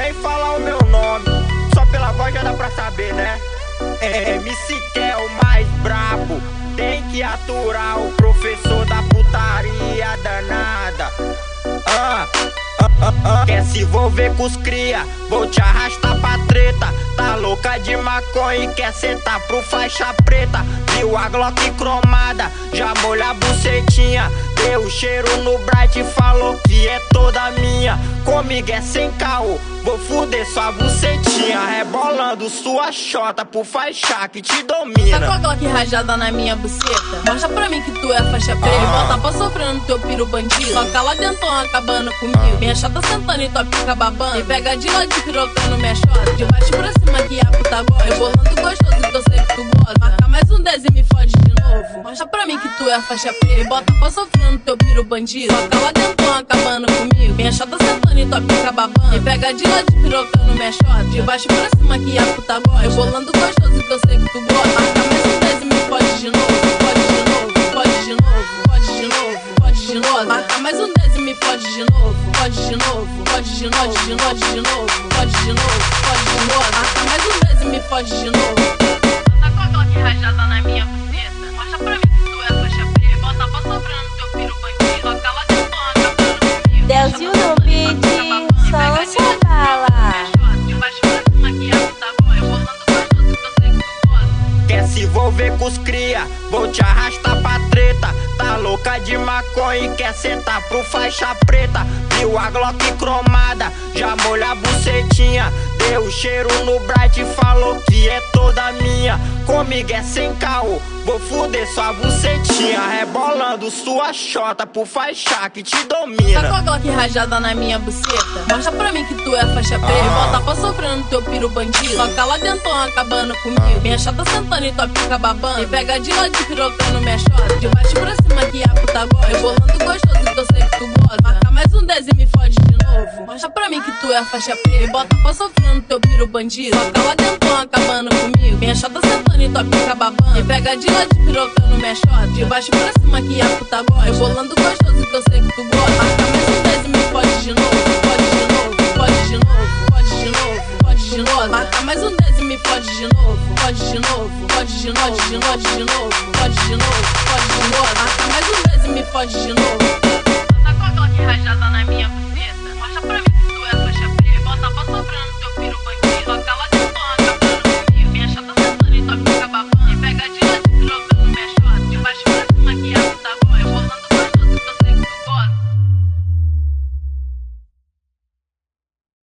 nem falar o meu nome, só pela voz já dá pra saber, né? MC que é o mais brabo, tem que aturar o professor da putaria danada. Quer se envolver com os cria, vou te arrastar pra treta. Tá louca de maconha e quer sentar pro faixa preta. Viu a Glock cromada, já molha a bucetinha. Deu cheiro no Bright e falou que é toda minha. Comigo é sem caô, vou fuder sua bucetinha. Rebolando sua chota pro faixa que te domina. Tá com a Glock rajada na minha buceta? Mostra pra mim que tu é faixa preta. Volta pra sofrendo teu piro bandido. Toca lá dentro acabando comigo. Minha chata sentando e tua pica babando. E pega de lado pirocando minha chota. De baixo pra cima que a puta gosta. Rebolando gostoso que eu sei que tu gosta. Marca mais um 10 e me fode de novo. Mostra pra mim que tu é faixa preta. E bota pra sofrendo teu piro bandido. Toca lá dentro acabando comigo. Minha chata sentando e tua pica babando. E pega de lado pirocando minha chota. De baixo pra cima que a puta gosta. Rebolando gostoso que eu sei que tu gosta. Marca mais um 10 e me fode de novo. Fode de novo, fode de novo, fode de novo, fode de novo. Marca mais um 10 e me fode de novo. Fode de novo, fode de novo, fode de novo, fode de novo, fode de novo. Marca mais um 10 e me fode de novo. Tá com a Glock rajada na minha buceta. Mostra pra mim que tu é faixa preta. Bota pra sofrendo teu piro bandido. Toca lá dentro acabando comigo. Delzinho no beat, só lança bala. Quer se envolver com os cria, vou te arrastar pra treta. Tá louca de maconha e quer sentar pro faixa preta. Viu a Glock cromada, já molha a bucetinha. Deu cheiro no Bright e falou que é toda minha. Comigo é sem caô, vou fuder sua bucetinha. Rebolando sua chota pro faixa que te domina. Tá com a Glock rajada na minha buceta. Mostra pra mim que tu é faixa preta. Volta pra sofrendo teu piro bandido. Toca lá dentro acabando comigo. Minha chata sentando e tua pica babando. E pega de lado pirocando minha chota. De baixo pra cima que a puta gosta. Rebolando gostoso que eu sei que tu gosta. Marca mais um 10 e me fode de novo. Mostra pra mim que tu é faixa preta. E bota pra sofrendo teu piro bandido. Toca lá dentro acabando comigo. Minha chata sentando e tua pica babando. E pega de lado pirocando minha chota. De baixo pra cima que a puta gosta. Rebolando gostoso que eu sei que tu gosta. Marca mais um 10 e me fode de novo.